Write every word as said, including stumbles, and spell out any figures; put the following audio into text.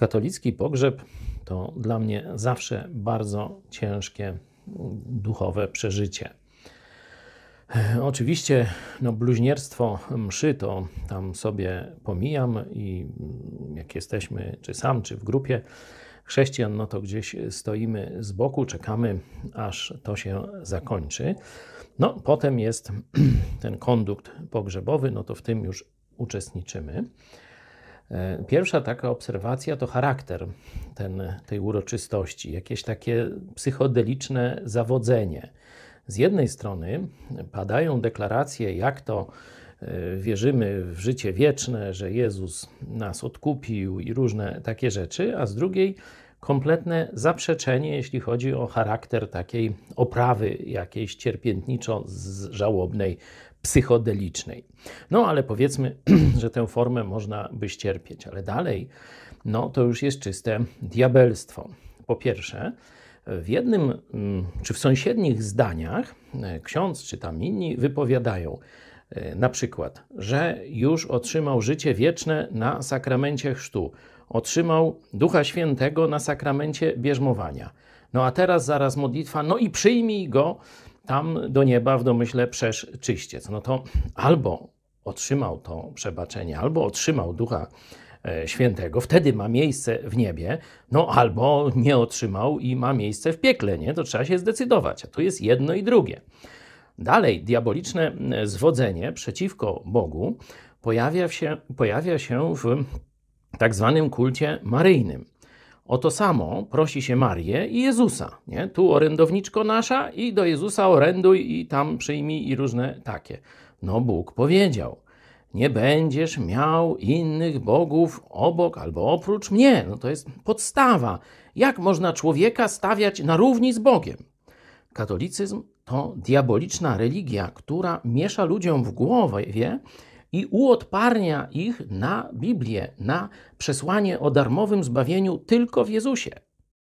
Katolicki pogrzeb to dla mnie zawsze bardzo ciężkie duchowe przeżycie. Oczywiście no, bluźnierstwo mszy to tam sobie pomijam i jak jesteśmy czy sam, czy w grupie chrześcijan, no to gdzieś stoimy z boku, czekamy, aż to się zakończy. No potem jest ten kondukt pogrzebowy, no to w tym już uczestniczymy. Pierwsza taka obserwacja to charakter ten, tej uroczystości, jakieś takie psychodeliczne zawodzenie. Z jednej strony padają deklaracje, jak to wierzymy w życie wieczne, że Jezus nas odkupił i różne takie rzeczy, a z drugiej kompletne zaprzeczenie, jeśli chodzi o charakter takiej oprawy jakiejś cierpiętniczo-żałobnej, psychodelicznej. No ale powiedzmy, że tę formę można by ścierpieć, ale dalej no to już jest czyste diabelstwo. Po pierwsze, w jednym czy w sąsiednich zdaniach ksiądz czy tam inni wypowiadają na przykład, że już otrzymał życie wieczne na sakramencie chrztu, otrzymał Ducha Świętego na sakramencie bierzmowania. No a teraz zaraz modlitwa, no i przyjmij go tam do nieba w domyśle przesz czyściec. No to albo otrzymał to przebaczenie, albo otrzymał Ducha Świętego, wtedy ma miejsce w niebie, no albo nie otrzymał i ma miejsce w piekle, nie? To trzeba się zdecydować, a tu jest jedno i drugie. Dalej, diaboliczne zwodzenie przeciwko Bogu pojawia się, pojawia się w tak zwanym kulcie maryjnym. O to samo prosi się Marię i Jezusa. Nie? Tu orędowniczko nasza i do Jezusa oręduj i tam przyjmij i różne takie. No Bóg powiedział, nie będziesz miał innych bogów obok albo oprócz mnie. No to jest podstawa. Jak można człowieka stawiać na równi z Bogiem? Katolicyzm to diaboliczna religia, która miesza ludziom w głowie i uodparnia ich na Biblię, na przesłanie o darmowym zbawieniu tylko w Jezusie.